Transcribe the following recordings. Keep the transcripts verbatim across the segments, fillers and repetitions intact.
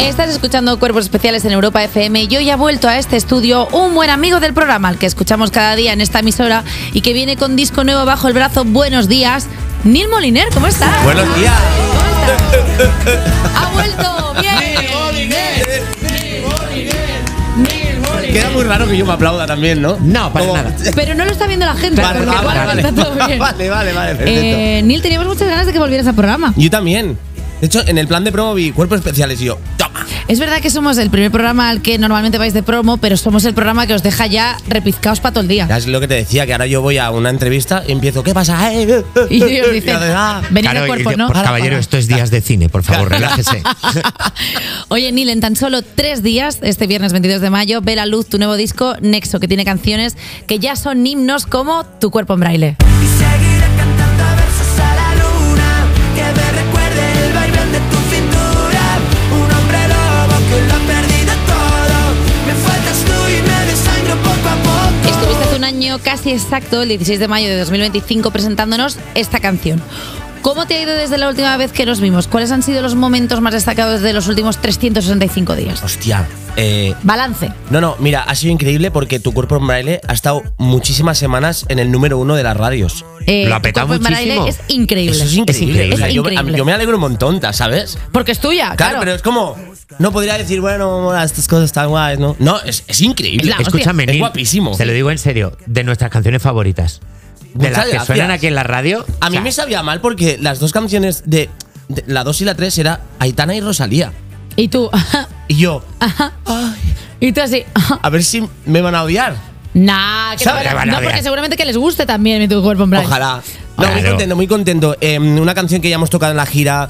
Estás escuchando Cuerpos Especiales en Europa F M y hoy ha vuelto a este estudio un buen amigo del programa, al que escuchamos cada día en esta emisora y que viene con disco nuevo bajo el brazo. Buenos días, Neil Moliner, ¿cómo estás? Buenos días. ¿Cómo estás? ¡Ha vuelto! ¡Bien! Neil Moliner, Neil Moliner, Neil Moliner. Queda muy raro que yo me aplauda también, ¿no? No, para Como... nada. Pero no lo está viendo la gente. Vale, porque vale, igual vale. está todo bien. Vale, vale, vale, perfecto. Eh, Neil, teníamos muchas ganas de que volvieras al programa. Yo también. De hecho, en el plan de promo vi Cuerpos Especiales y yo, ¡toma! Es verdad que somos el primer programa al que normalmente vais de promo, pero somos el programa que os deja ya repizcaos para todo el día. Ya es lo que te decía, que ahora yo voy a una entrevista y empiezo, ¿qué pasa? Eh, Y ellos dicen, ah. venid Claro, de y cuerpo, de- ¿no? Por caballero, esto es días de cine, por favor, relájese. Oye, Neil, en tan solo tres días, este viernes veintidós de mayo, ve la luz tu nuevo disco, Nexo, que tiene canciones que ya son himnos como Tu cuerpo en braille. Y seguiré cantando versos a la luna, que me recuerde el vaivén de tu cintura. Un hombre lobo que lo ha perdido todo. Me faltas tú y me desangro poco a poco. Estuviste hace un año casi exacto, el dieciséis de mayo de dos mil veinticinco, presentándonos esta canción. ¿Cómo te ha ido desde la última vez que nos vimos? ¿Cuáles han sido los momentos más destacados de los últimos trescientos sesenta y cinco días? Hostia. Eh, Balance. no, no, mira, ha sido increíble porque Tu cuerpo en braille ha estado muchísimas semanas en el número uno de las radios. Eh, Lo ha Tu petado cuerpo en braille muchísimo. es increíble. Eso es increíble. increíble. O sea, Es yo, increíble. yo me alegro un montón, ¿sabes? Porque es tuya, Claro, claro. pero es como, no podría decir, bueno, mola, estas cosas están guays, ¿no? No, es, es increíble. Es la hostia. Escúchame, Es Neil, guapísimo. te lo digo en serio, de nuestras canciones favoritas. De Muchas las que gracias. suenan aquí en la radio. A mí o sea, me sabía mal porque las dos canciones de, de la dos y la tres era Aitana y Rosalía. Y tú, Y yo, ajá. ay, Y tú así, ajá. a ver si me van a odiar. Nah, que ¿Sabes? no, Te van a no, odiar. porque seguramente que les guste también mi Tu cuerpo en braille. Ojalá. No, muy Claro. contento, muy contento. Eh, una canción que ya hemos tocado en la gira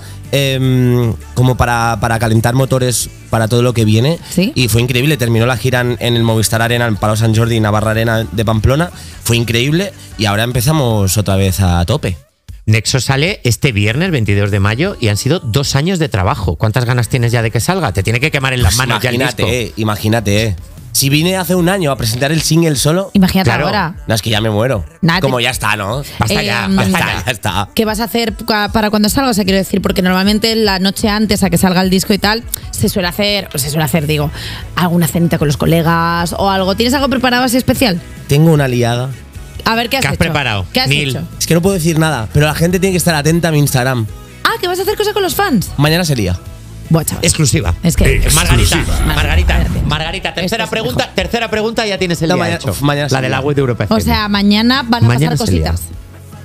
eh, como para, para calentar motores para todo lo que viene. Sí. Y fue increíble. Terminó la gira en, en el Movistar Arena, en Palau Sant Jordi, Navarra Arena de Pamplona. Fue increíble y ahora empezamos otra vez a tope. Nexo sale este viernes veintidós de mayo y han sido dos años de trabajo. ¿Cuántas ganas tienes ya de que salga? Te tiene que quemar en las manos ya el disco. Imagínate, eh, imagínate. eh. Si vine hace un año a presentar el single solo, Imagínate Claro. ahora. no, es que ya me muero. Nada, te- Como ya está, ¿no? Basta Eh, ya, mm, basta Ya ya. está, ya está. ¿Qué vas a hacer pa- para cuando salga? O sea, quiero decir, porque normalmente la noche antes a que salga el disco y tal, se suele hacer, se suele hacer, digo, alguna cenita con los colegas o algo. ¿Tienes algo preparado así especial? Tengo una liada. A ver, ¿qué has ¿Qué has hecho? preparado, ¿Qué has Neil? hecho? Es que no puedo decir nada, pero la gente tiene que estar atenta a mi Instagram. Ah, ¿que vas a hacer cosas con los fans? Mañana sería. Buah, chaval. Exclusiva. Es que- Eh, Margarita, Exclusiva. Margarita, Espérate. Margarita, tercera Esto es pregunta, mejor. tercera pregunta, ya tienes el No, día mañana- hecho. uf, mañana la sí. de la web de Europa. O sea, mañana van a Mañana pasar se lía. cositas.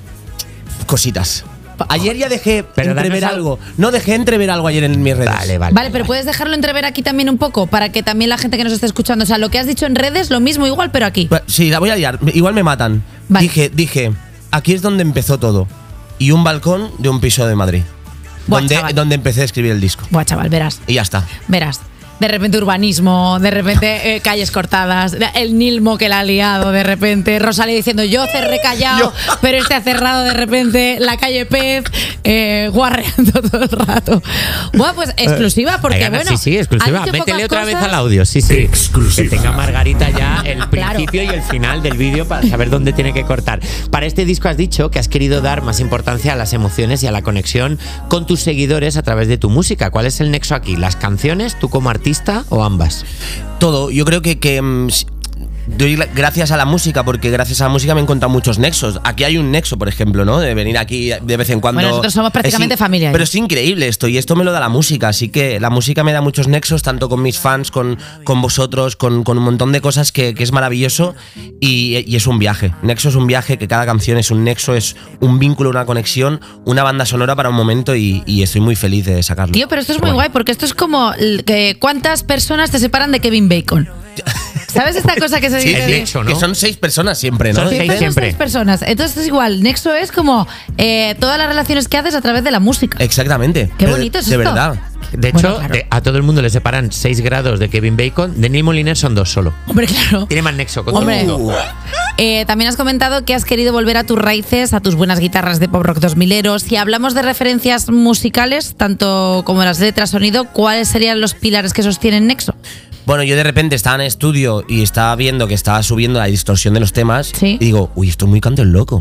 Cositas. Ayer ya dejé Pero entrever danos algo. No, dejé entrever algo ayer en mis redes. Vale, vale. Vale, pero puedes dejarlo entrever aquí también un poco para que también la gente que nos esté escuchando, o sea, lo que has dicho en redes, lo mismo igual, pero aquí. Pues, sí, la voy a liar. Igual me matan. Vale. Dije, dije, aquí es donde empezó todo. Y un balcón de un piso de Madrid. Buah, donde, chaval. donde empecé a escribir el disco. Buah, chaval, verás. Y ya está. Verás. De repente urbanismo, de repente eh, calles cortadas, el Nilmo que la ha liado, de repente Rosalía diciendo yo cerré Callao, pero este ha cerrado de repente la calle Pez, eh, guarreando todo el rato. Bueno, pues exclusiva, porque Ay, Ana, bueno. sí, sí, exclusiva. has dicho Métele pocas otra vez cosas. al audio, sí, sí. Exclusiva. Que tenga Margarita ya el Claro. principio y el final del vídeo para saber dónde tiene que cortar. Para este disco has dicho que has querido dar más importancia a las emociones y a la conexión con tus seguidores a través de tu música. ¿Cuál es el nexo aquí? ¿Las canciones, tú como artista o ambas? Todo. Yo creo que, que mm, s- doy la- gracias a la música, porque gracias a la música me he encontrado muchos nexos. Aquí hay un nexo, por ejemplo, ¿no? De venir aquí de vez en cuando. Bueno, nosotros somos prácticamente Es in- familia, Pero ¿eh? es increíble esto, y esto me lo da la música. Así que la música me da muchos nexos, tanto con mis fans, con, con vosotros, con, con un montón de cosas que, que es maravilloso. Y, y es un viaje. Nexo es un viaje, que cada canción es un nexo, es un vínculo, una conexión, una banda sonora para un momento, y, y estoy muy feliz de sacarlo. Tío, pero esto es muy guay, porque esto es como l- que cuántas personas te separan de Kevin Bacon. ¿Sabes esta cosa que se Sí, dice? el de- nexo, ¿no? Que son seis personas siempre, ¿no? Son Sí, seis pero son siempre. seis personas. Entonces es igual. Nexo es como eh, todas las relaciones que haces a través de la música. Exactamente. Qué Pero bonito es de esto. verdad. De Bueno, hecho, claro. de- a todo el mundo le separan seis grados de Kevin Bacon. De Neil Moliner son dos solo. Hombre, claro. Tiene más nexo con Hombre. todo el mundo. Eh, también has comentado que has querido volver a tus raíces, a tus buenas guitarras de pop rock dos mileros. Si hablamos de referencias musicales, tanto como las letras, sonido, ¿cuáles serían los pilares que sostienen Nexo? Bueno, yo de repente estaba en estudio y estaba viendo que estaba subiendo la distorsión de los temas. Sí. Y digo, uy, esto es muy canto el loco.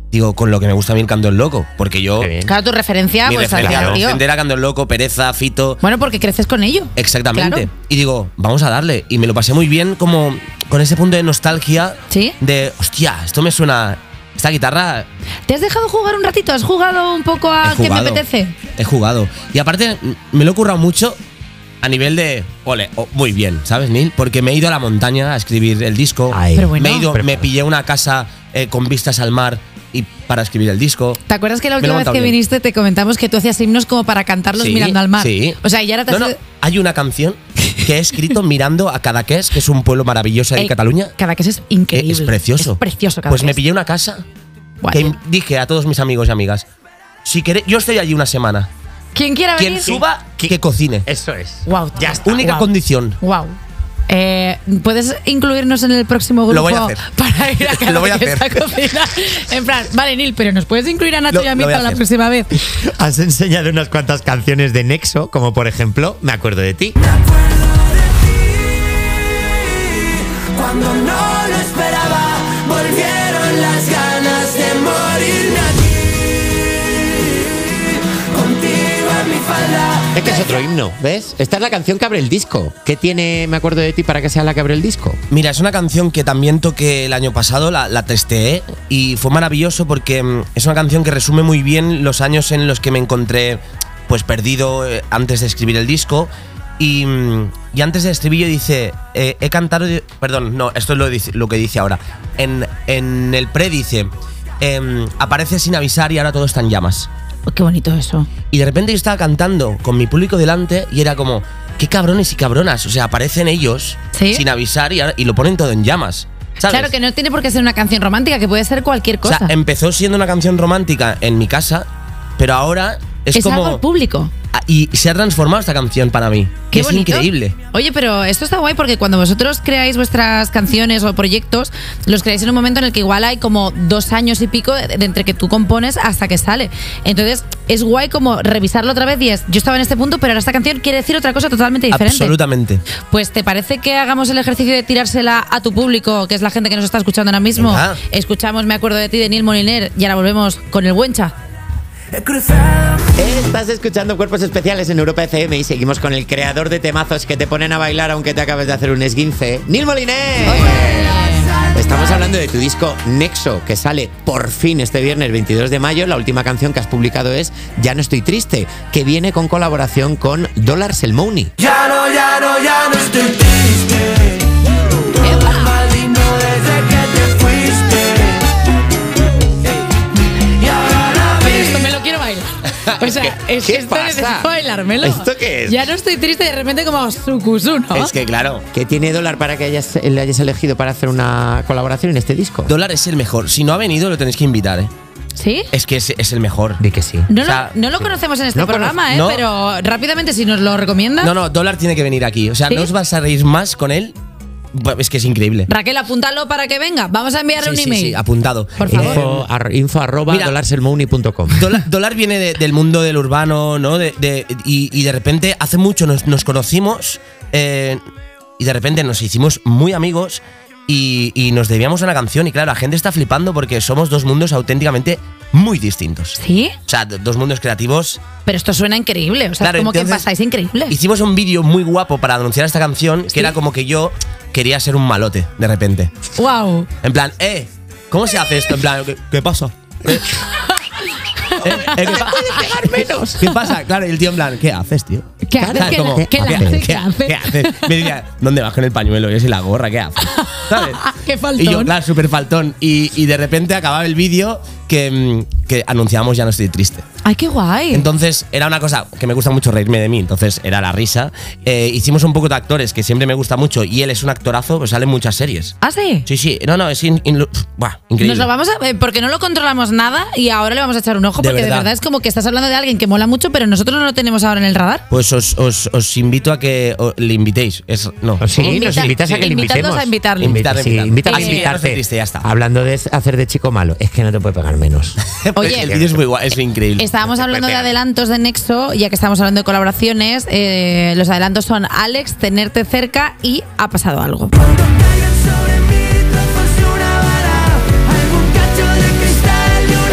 digo, con lo que me gusta a mí el Canto del Loco, porque yo... Qué bien. Claro, tu referencia, Mi pues referencia hacia el tío. docente era Canto del Loco, Pereza, Fito... Bueno, porque creces con ello. Exactamente. Claro. Y digo, vamos a darle. Y me lo pasé muy bien como con ese punto de nostalgia. ¿Sí? De, hostia, esto me suena... Esta guitarra... ¿Te has dejado jugar un ratito? ¿Has jugado un poco a he qué me jugado, apetece? He jugado. Y aparte, me lo he currado mucho a nivel de... Ole, oh, muy bien, ¿sabes, Neil? Porque me he ido a la montaña a escribir el disco. Ay. Pero bueno. me he ido, Pero- me pillé una casa eh, con vistas al mar y para escribir el disco. ¿Te acuerdas que la Me lo última he vez montado que bien. viniste te comentamos que tú hacías himnos como para cantarlos Sí, mirando al mar? Sí. O sea, y ahora te No, has no, ido- hay una canción que he escrito mirando a Cadaqués, que es un pueblo maravilloso de Ey, Cataluña. Cadaqués es Eh, increíble. Es precioso. Es precioso, Pues me Cadaqués. pillé una casa Guay. que dije a todos mis amigos y amigas, si queréis, yo estoy allí una semana. Quien quiera Quien venir. suba, que cocine. Eso es. Wow. Ya está. Única Guau. condición. Wow. Eh, ¿Puedes incluirnos en el próximo grupo? Lo voy a hacer. Para ir a cada Lo voy a que hacer. está cocina. En plan, vale, Neil, pero ¿nos puedes incluir a Nacho Lo- y a mí lo voy a para la hacer. próxima vez? Has enseñado unas cuantas canciones de Nexo, como por ejemplo, Me acuerdo de ti. Me acuerdo de ti. Cuando no lo esperaba, volvieron las ganas de morirme aquí. Contigo en mi falda. Es que es otro himno, ¿ves? Esta es la canción que abre el disco. ¿Qué tiene Me acuerdo de ti para que sea la que abre el disco? Mira, es una canción que también toqué el año pasado, la, la testeé y fue maravilloso porque mm, es una canción que resume muy bien los años en los que me encontré pues perdido eh, antes de escribir el disco. Y, mm, y antes del estribillo dice, eh, he cantado... Perdón, no, esto es lo, dice- lo que dice ahora. En, en el pre dice, em, aparece sin avisar y ahora todo está en llamas. Oh, qué bonito eso. Y de repente yo estaba cantando con mi público delante y era como, qué cabrones y cabronas. O sea, aparecen ellos ¿Sí? sin avisar y, ahora- y lo ponen todo en llamas. ¿Sabes? Claro que no tiene por qué ser una canción romántica, que puede ser cualquier O cosa. sea, empezó siendo una canción romántica en mi casa, pero ahora es, es como... algo público. Ah, Y se ha transformado esta canción para mí. Qué es bonito. increíble. Oye, pero esto está guay porque cuando vosotros creáis vuestras canciones o proyectos, los creáis en un momento en el que igual hay como dos años y pico de, de entre que tú compones hasta que sale. Entonces, es guay como revisarlo otra vez y es, yo estaba en este punto, pero ahora esta canción quiere decir otra cosa totalmente diferente. Absolutamente. Pues, ¿te parece que hagamos el ejercicio de tirársela a tu público, que es la gente que nos está escuchando ahora mismo? Venga. Escuchamos Me acuerdo de ti de Neil Moliner y ahora volvemos con el Buencha. He cruzado. Estás escuchando Cuerpos Especiales en Europa F M y seguimos con el creador de temazos que te ponen a bailar aunque te acabes de hacer un esguince, Neil Moliner. Estamos hablando de tu disco Nexo, que sale por fin este viernes veintidós de mayo. La última canción que has publicado es Ya no estoy triste, que viene con colaboración con Dollar Selmouni. Ya no, ya no, ya no estoy triste. Maldito desde que te fuiste. Y ahora la Pero esto vi. me lo quiero bailar. O sea, ¿Qué- es qué que esto pasa? necesito bailármelo. ¿Esto qué es? Ya no estoy triste de repente como Sukusu, ¿no? Es que claro, ¿Qué tiene Dollar para que hayas, le hayas elegido para hacer una colaboración en este disco? Dólar es el mejor. Si no ha venido, lo tenéis que invitar, ¿eh? ¿Sí? Es que es, es el mejor. Di que sí. No, O sea, lo, no lo conocemos en este no programa, conoce- ¿eh? no. Pero rápidamente, si nos lo recomiendas. No, no, Dólar tiene que venir aquí. O sea, ¿Sí? no os vas a reír más con él. Buah, Es que es increíble. Raquel, apúntalo para que venga. Vamos a enviarle Sí, un sí, email. sí, apuntado. Por favor. Info, ar- info arroba Mira. dollarselmouni punto com. Dólar, Dólar viene de- del mundo del urbano, ¿no? De, de- y, y de repente, hace mucho nos, nos conocimos eh, y de repente nos hicimos muy amigos y, y nos debíamos una canción. Y claro, la gente está flipando porque somos dos mundos auténticamente muy distintos. ¿Sí? O sea, do- dos mundos creativos. Pero esto suena increíble. O sea, Claro, es como que entonces, pasáis increíble. Hicimos un vídeo muy guapo para anunciar esta canción, que ¿Sí? era como que yo quería ser un malote, de repente. ¡Wow! En plan, eh, ¿cómo se hace esto? En plan, ¿qué, qué pasa? ¿Eh? ¿Eh? ¿Eh? ¿Qué, pa- menos. ¿Qué pasa? Claro, y el tío en plan, ¿qué haces, tío? ¿Qué haces? ¿Sabes? ¿Qué, Como, qué, ¿qué le haces? hace? ¿Qué, ¿Qué hace? ¿Qué haces? Me decía, ¿dónde bajan el pañuelo? Y yo, la gorra, ¿qué haces? ¿Sabes? ¡Qué faltón! Y yo, claro, súper faltón. Y, y de repente acababa el vídeo que, mm, que anunciamos Ya no estoy triste. ¡Ay, qué guay! Entonces era una cosa que me gusta mucho reírme de mí, entonces era la risa. Eh, hicimos un poco de actores, que siempre me gusta mucho, y él es un actorazo, pues sale en muchas series. ¿Ah, sí? Sí, sí, no, no, es in- in- buah, increíble. Nos lo vamos a. eh, Porque no lo controlamos nada y ahora le vamos a echar un ojo De porque de verdad. verdad es como que estás hablando de alguien que mola mucho, pero nosotros no lo tenemos ahora en el radar. Pues os, os, os invito a que o- le invitéis. Es, no. Sí, Invita- nos invitas a que le invitadnos invitemos. a invitarle. Invita- sí, Invitarle, invítale a invitarle. invitarte. Ya no estoy triste, ya está. Hablando de hacer de chico malo, es que no te puede pegar menos. Oye, el vídeo es muy guay, es increíble. Estábamos hablando de pegar. adelantos de Nexo, ya que estamos hablando de colaboraciones. eh, los adelantos son Alex, Tenerte cerca y Ha pasado algo. Cuando caigan sobre mí trozos de una vara, algún cacho de cristal y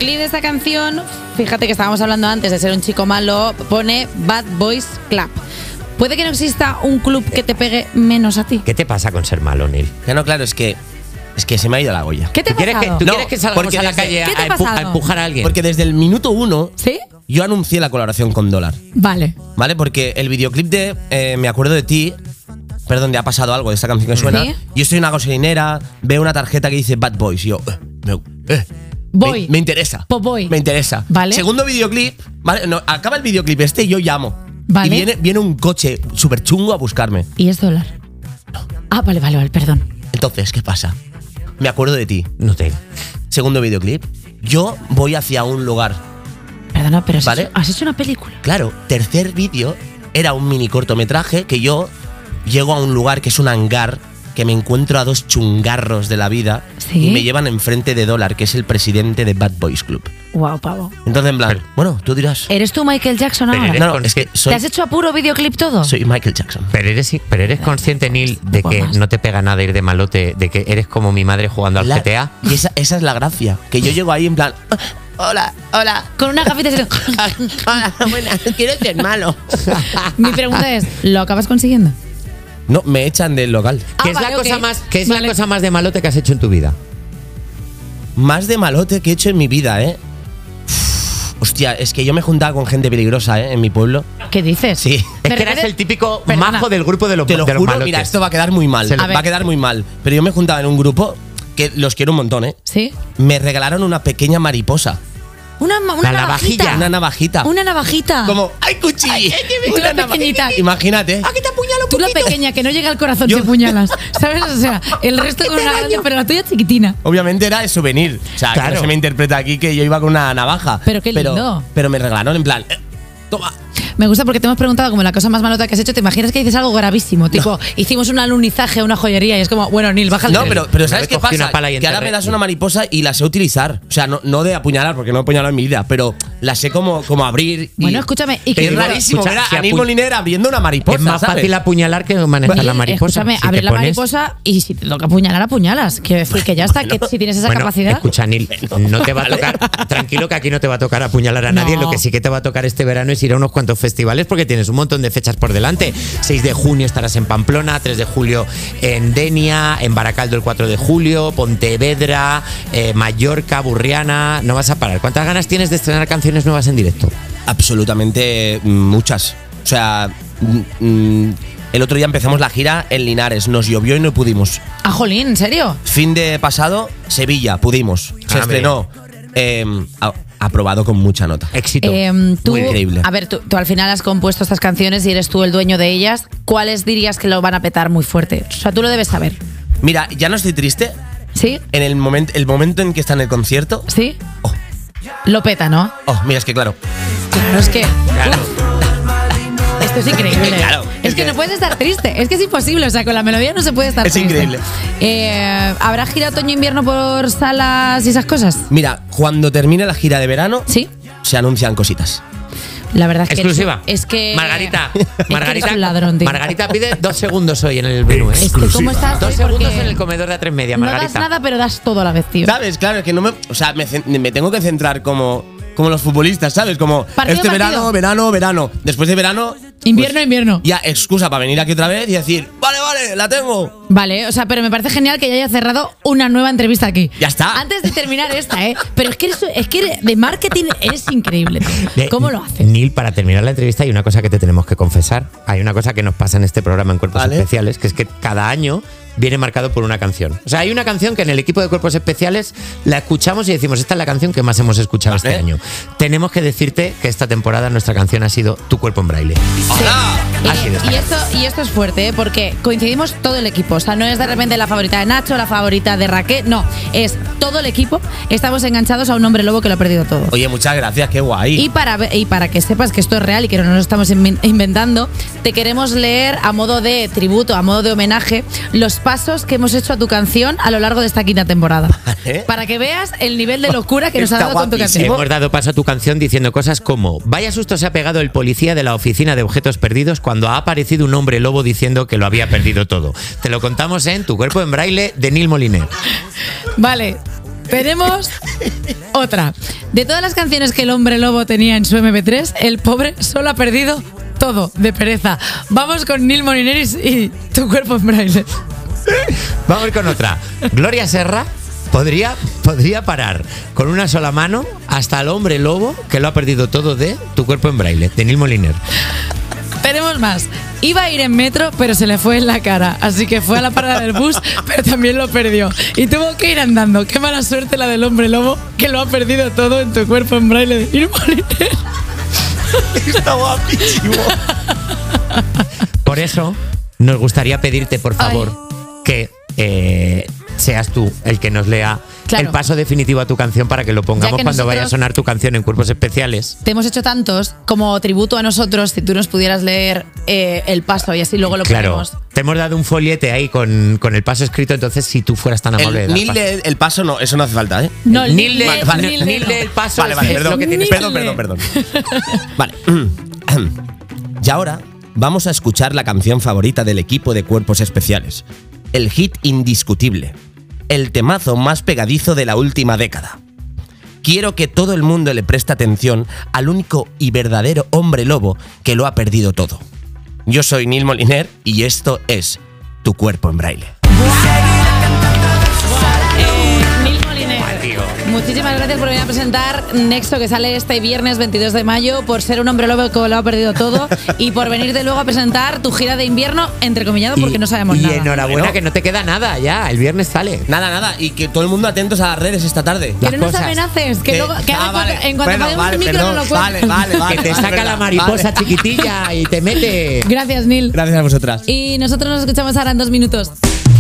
videoclip de esta canción, fíjate que estábamos hablando antes de ser un chico malo, pone Bad Boys Club. ¿Puede que no exista un club que te pegue menos a ti? ¿Qué te pasa con ser malo, Neil? Que no, claro, es que es que se me ha ido la olla. ¿Qué te ha ¿Tú quieres que, pasado? tú No, quieres que salgamos porque a la desde- calle ¿Qué te a, ha empu- pasado? a empujar a alguien? Porque desde el minuto uno ¿Sí? yo anuncié la colaboración con Dólar, Vale. ¿vale? Porque el videoclip de eh, Me acuerdo de ti, perdón, de ha pasado algo de esta canción que suena. ¿Sí? Yo estoy en una gasolinera, veo una tarjeta que dice Bad Boys y yo, eh, me, eh, Voy. Me, me interesa. Pues voy. Me interesa. Vale. Segundo videoclip, ¿vale? No, acaba el videoclip este y yo llamo. Vale. Y viene, viene un coche súper chungo a buscarme. ¿Y es dólar? Ah, vale, vale, vale, perdón. Entonces, ¿qué pasa? Me acuerdo de ti. No te... Segundo videoclip, yo voy hacia un lugar. Perdona, pero has, Vale. hecho, has hecho una película. Claro, tercer vídeo era un mini cortometraje que yo llego a un lugar que es un hangar, que me encuentro a dos chungarros de la vida ¿Sí? y me llevan enfrente de Dólar, que es el presidente de Bad Boys Club. Wow, pavo. Entonces, en plan, Pero- bueno, tú dirás. ¿Eres tú Michael Jackson Pero ahora? eres- No, no, es que ¿Te soy, has hecho a puro videoclip todo? soy Michael Jackson. Pero eres, pero eres consciente, Neil, de que Guapas. no te pega nada ir de malote, de que eres como mi madre jugando al La- G T A. Y esa, esa es la gracia, que yo llego ahí en plan, hola, hola, Con una gafita y hola, buenas, quiero ser malo. Mi pregunta es, ¿lo acabas consiguiendo? No, me echan del local. Ah, ¿Qué es, vale, la, cosa ok. más, ¿qué es Vale. la cosa más de malote que has hecho en tu vida? Más de malote que he hecho en mi vida, ¿eh? Uf, hostia, es que yo me juntaba con gente peligrosa, ¿eh? En mi pueblo. ¿Qué dices? Sí. Es ¿Me que eras refieres- el típico Perdona. majo del grupo de los, Te lo de los juro, malotes. mira, esto va a quedar muy mal. Se le- Va a quedar muy mal. Pero yo me juntaba en un grupo que los quiero un montón, ¿eh? ¿Sí? Me regalaron una pequeña mariposa. Una, una La navajita. navajilla. Una navajita. Una navajita. Como, ¡ay, cuchillo! Tú la pequeñita. Imagínate. ¡Aquí te apuñalo un Tú la poquito! pequeña que no llega al corazón Yo- te puñalas. ¿Sabes? O sea, el resto con una grande, pero la tuya chiquitina. Obviamente era de souvenir. O sea, Claro. que no se me interpreta aquí que yo iba con una navaja. Pero qué lindo. Pero, pero me regalaron en plan, eh, toma. Me gusta porque te hemos preguntado como la cosa más malota que has hecho. ¿Te imaginas que dices algo gravísimo? Tipo, hicimos un alunizaje a una joyería y es como, bueno, Neil, baja el No, nivel. pero, pero Una ¿sabes vez qué cogí pasa? una pala y Que ahora enterré. me das una mariposa y la sé utilizar. O sea, no, no de apuñalar, porque no he apuñalado en mi vida, pero la sé como, como abrir. y- Bueno, escúchame, y que- es rarísimo Escucha, ver si a Anil apu- Moliner abriendo una mariposa. Es más ¿sabes? fácil apuñalar que manejar Sí, la mariposa. Escúchame, Si abre te la pones- mariposa y si te toca apuñalar, apuñalas. Quiero decir que ya está, que si tienes esa Bueno, capacidad. escucha, Neil, no te va a tocar. Tranquilo, que aquí no te va a tocar apuñalar a nadie. No. Lo que sí que te va a tocar este verano es ir a unos cuantos festivales porque tienes un montón de fechas por delante. seis de junio estarás en Pamplona, tres de julio en Denia, en Baracaldo el cuatro de julio, Pontevedra, eh, Mallorca, Burriana. No vas a parar. ¿Cuántas ganas tienes de estrenar canciones nuevas en directo? Absolutamente mm, muchas. O sea, mm, mm, el otro día empezamos la gira en Linares. Nos llovió y no pudimos. Ah, jolín, ¿en serio? Fin de pasado, Sevilla, pudimos. Se Ah, estrenó. Eh, a- aprobado con mucha nota. Éxito. Eh, tú, Muy increíble. A ver, tú, tú al final has compuesto estas canciones y eres tú el dueño de ellas. ¿Cuáles dirías que lo van a petar muy fuerte? O sea, tú lo debes saber. Mira, ya no estoy triste. ¿Sí? En el, momento el momento en que está en el concierto. ¿Sí? Oh, Lo peta, ¿no? oh, mira, es que claro. Claro, es que. Claro. Esto es increíble. Claro, es, es que, que- no puedes estar triste. Es que es imposible. O sea, con la melodía no se puede estar Es triste. increíble. Eh, ¿Habrá gira otoño-invierno por salas y esas cosas? Mira, cuando termine la gira de verano, Sí. se anuncian cositas. La verdad es que. Exclusiva. eres- Es que. Margarita. es que Margarita. eres un ladrón, tío. Margarita pide dos segundos hoy en el menú, ¿eh? Es que, ¿cómo estás Dos hoy? segundos Porque en el comedor de A tres Media, No das Margarita. nada, pero das todo a la vez, tío. ¿Sabes? Claro, es que no me. O sea, me, cen- me tengo que centrar como, como los futbolistas, ¿sabes? Como Partido, este partido. verano, verano, verano. Después de verano. Invierno, pues, invierno. Ya, excusa para venir aquí otra vez y decir, vale, vale, la tengo. Vale, o sea, pero me parece genial que ya haya cerrado una nueva entrevista aquí. Ya está. Antes de terminar esta, ¿eh? Pero es que eres, es que eres- de marketing eres increíble, tío. De- ¿Cómo lo haces? Neil, para terminar la entrevista hay una cosa que te tenemos que confesar. Hay una cosa que nos pasa en este programa en Cuerpos Vale. Especiales, que es que cada año viene marcado por una canción. O sea, hay una canción que en el equipo de Cuerpos Especiales la escuchamos y decimos, esta es la canción que más hemos escuchado este Vale. año. Tenemos que decirte que esta temporada nuestra canción ha sido Tu cuerpo en braille. ¡Hola! Ha sido Eh, esta y, esto, y esto es fuerte, ¿eh? Porque coincidimos todo el equipo. O sea, no es de repente la favorita de Nacho, la favorita de Raquel. No, es todo el equipo. Estamos enganchados a un hombre lobo que lo ha perdido todo. Oye, muchas gracias, qué guay. Y para, ve- y para que sepas que esto es real y que no nos lo estamos inven- inventando, te queremos leer a modo de tributo, a modo de homenaje, los pasos que hemos hecho a tu canción a lo largo de esta quinta temporada. Vale. Para que veas el nivel de locura que nos ha Está dado con tu guapísimo. canción. Hemos dado paso a tu canción diciendo cosas como: vaya susto se ha pegado el policía de la oficina de objetos perdidos cuando ha aparecido un hombre lobo diciendo que lo había perdido todo. Te lo contamos en Tu cuerpo en braille de Neil Moliner. Vale, Tenemos otra. De todas las canciones que el hombre lobo tenía en su eme pe tres, el pobre solo ha perdido todo de pereza. Vamos con Nil Molineris y Tu cuerpo en braille. Vamos con otra. Gloria Serra podría, podría parar con una sola mano hasta el hombre lobo que lo ha perdido todo de Tu cuerpo en braille, de Nil Moliner. Tenemos más. Iba a ir en metro, pero se le fue en la cara. Así que fue a la parada del bus, pero también lo perdió. Y tuvo que ir andando. Qué mala suerte la del hombre lobo, que lo ha perdido todo en Tu cuerpo en braille de Nil Moliner. Está guapísimo. Por eso, nos gustaría pedirte, por favor, Ay. que eh, seas tú el que nos lea Claro. el paso definitivo a tu canción para que lo pongamos Ya que cuando vaya a nosotros- sonar tu canción en Cuerpos Especiales. Te hemos hecho tantos como tributo a nosotros. Si tú nos pudieras leer eh, el paso y así luego lo Claro, ponemos. te hemos dado un foliete ahí con, con el paso escrito, entonces si tú fueras tan amable de El dar Nil paso. de el paso no, eso no hace falta, ¿eh? No, el Nil de- Nil de- vale, Nil de- Nil del paso Vale, vale, es perdón, lo que tienes. perdón, perdón, perdón. Vale. Y ahora vamos a escuchar la canción favorita del equipo de Cuerpos Especiales. El hit indiscutible. El temazo más pegadizo de la última década. Quiero que todo el mundo le preste atención al único y verdadero hombre lobo que lo ha perdido todo. Yo soy Nil Moliner y esto es Tu cuerpo en braille. Eh, Nil Moliner. Guau, tío. Muchísimas gracias por venir a presentar Nexo, que sale este viernes veintidós de mayo, por ser un hombre lobo que lo ha perdido todo y por venirte luego a presentar tu gira de invierno, entrecomillado, porque Y- no sabemos y nada. enhorabuena, Bueno. que no te queda nada ya, el viernes sale. Nada, nada, y que todo el mundo atentos a las redes esta tarde. Que las no nos cosas. amenaces, que, Que- luego, que ah, ahora vale. en cuanto Bueno, apaguemos vale, el micro perdón. no lo cuentas. Vale, vale, vale. que te vale, saca verdad, la mariposa vale. chiquitilla y te mete. Gracias, Nil. Gracias a vosotras. Y nosotros nos escuchamos ahora en dos minutos.